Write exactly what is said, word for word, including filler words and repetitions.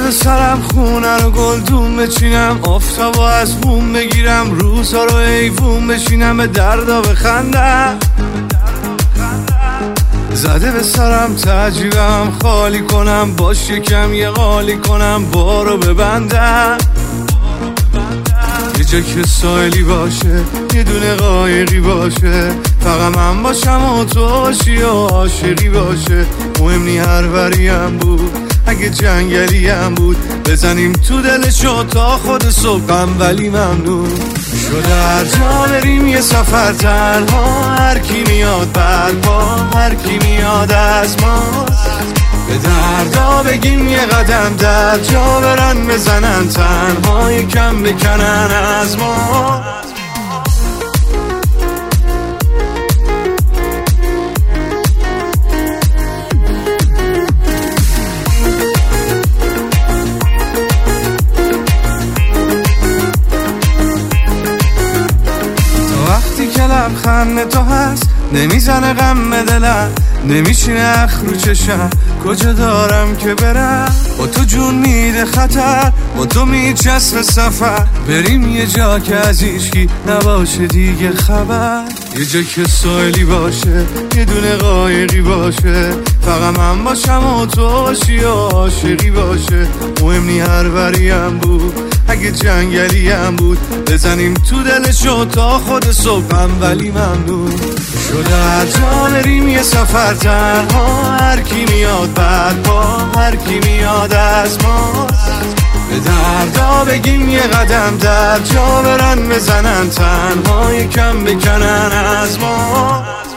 به سرم خونه رو گلدون بچینم، آفتابو از بوم بگیرم، روزها رو ایوون بشینم، به دردا بخندم. زده به سرم تجیبم خالی کنم، باش یکم یه قالی کنم، بارو ببندم. یه جا که سایلی باشه، یه دونه قایقی باشه، فقط من باشم و تو باشی و عاشقی باشه. مهم نی هر وریم بود، اگه جنگلی هم بود، بزنیم تو دلشو تا خود صبحم، ولی ممنون شده هر جا بریم یه سفر تنها، هر کی میاد بعد ما، هر کی میاد از ما، به دردا بگیم یه قدم در جا برن، بزنن تنها یکم بکنن از ما. لبخند تو هست نمیزنه غم به دلم، نمیشینه اخ رو چشم، کجا دارم که برم؟ با تو جون میده خطر، با تو میچسب سفر، بریم یه جا که از هیچکی نباشه دیگه خبر. یه جا که سایلی باشه، یه دونه قایقی باشه، فقط من باشم و تو باشی و عاشقی باشه. مهم نی هر وریم بود، اگه جنگلی هم بود، بزنیم تو دلشو تا خود صبحم، ولی ممنون شده هر جا بریم یه سفر تنها، هر کی میاد بعد ما، هر کی میاد از ما، به دردا بگیم یه قدم در جا برن، بزنن تنها یکم بکنن از ما.